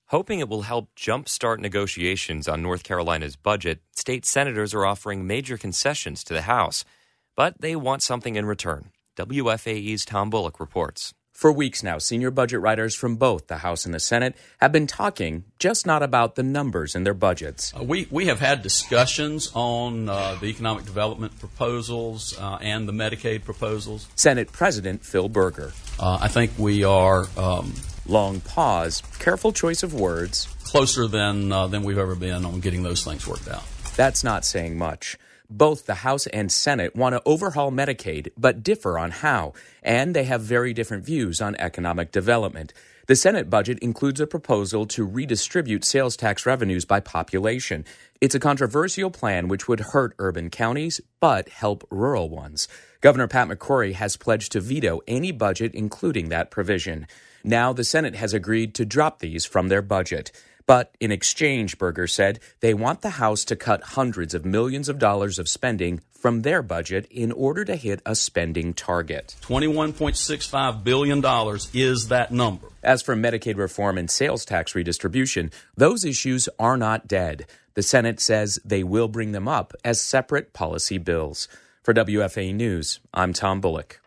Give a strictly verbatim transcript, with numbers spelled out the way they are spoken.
Hoping it will help jumpstart negotiations on North Carolina's budget, state senators are offering major concessions to the House. But they want something in return. W F A E's Tom Bullock reports. For weeks now, senior budget writers from both the House and the Senate have been talking, just not about the numbers in their budgets. Uh, we, we have had discussions on uh, the economic development proposals uh, and the Medicaid proposals. Senate President Phil Berger. Uh, I think we are... Um, Long pause, careful choice of words. Closer than, uh, than we've ever been on getting those things worked out. That's not saying much. Both the House and Senate want to overhaul Medicaid, but differ on how, and they have very different views on economic development. The Senate budget includes a proposal to redistribute sales tax revenues by population. It's a controversial plan which would hurt urban counties, but help rural ones. Governor Pat McCrory has pledged to veto any budget including that provision. Now the Senate has agreed to drop these from their budget. But in exchange, Berger said, they want the House to cut hundreds of millions of dollars of spending from their budget in order to hit a spending target. twenty-one point six five billion dollars is that number. As for Medicaid reform and sales tax redistribution, those issues are not dead. The Senate says they will bring them up as separate policy bills. For W F A E News, I'm Tom Bullock.